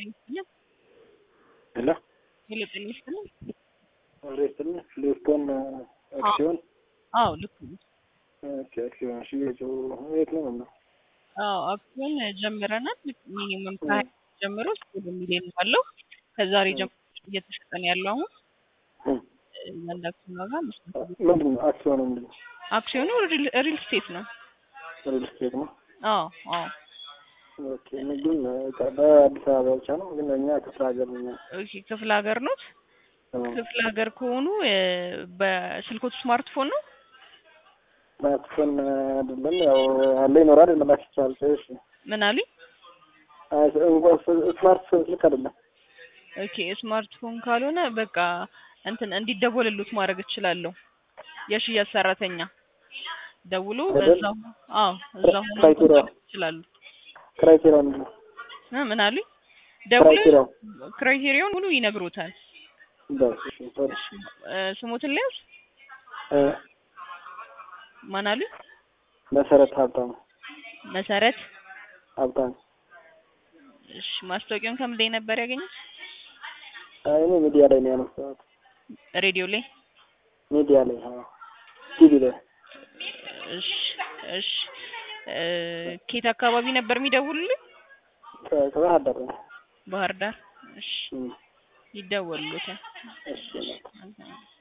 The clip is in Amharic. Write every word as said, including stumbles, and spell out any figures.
ይመስልኝ ሄሎ ሄሎ ጤና ይስጥልኝ። ሬስትን ሊስቶን አክሲዮን አዎ ልክ ነው። ኦኬ አክሲዮን ሽያጩ የት ነው ነው? አዎ አክሲዮን ጀምረናል። ሚኒመም ከሀያ ጀምሮ እስከ ሚሊዮን ባለው ከዛሬ ጀምሮ እየተሸጠ ነው ያለው። አሁን ያንዳክሱን ዋጋ ምንድን ነው አክሲዮኑ? ምንድን ነው አክሲዮኑ? ሪል ስቴት ነው። ሪል ስቴት ነው። አዎ አዎ ኦኬ ግን በአዲስ አበባ ብቻ ነው? ግን እኛ ክፍለ ሀገር ነው። ኦኬ ክፍለ ሀገር ነው። ክፍለ ሀገር ከሆኑ በስልኮት ስማርትፎን ነው? ስማርትፎን አይደለም ያው አለ ይኖራል ለማለት ይቻላል። እሺ ምን አሉኝ? አይ ስማርትፎን ስልክ አይደለም። ኦኬ ስማርትፎን ካልሆነ በቃ እንትን እንዲደወልሉት ማድረግ እችላለሁ። የሽያጭ ሰራተኛ ደውሎ በዛው አዎ እዛው ሆኖ ይችላሉ። ክራይቴሪያ ምንድን ነው? ምን አሉኝ? ደውሎ ክራይቴሪያውን ሁሉ ይነግሩታል። እሺ ስሙትን ሊያዝ እ ማን አሉኝ? መሰረት ሀብታም። መሰረት ሀብታም። እሺ ማስታወቂያውን ከምን ላይ ነበር ያገኙት? አይ እኔ ሚዲያ ላይ ነው ያነሳሁት። ሬዲዮ ላይ? ሚዲያ ላይ አዎ ቲቪ ላይ። እሺ እሺ ኬት አካባቢ ነበር የሚደውሉልኝ? ከባህር ዳር ነው። ባህር ዳር። እሺ ይደወሉልዎታል። እሺ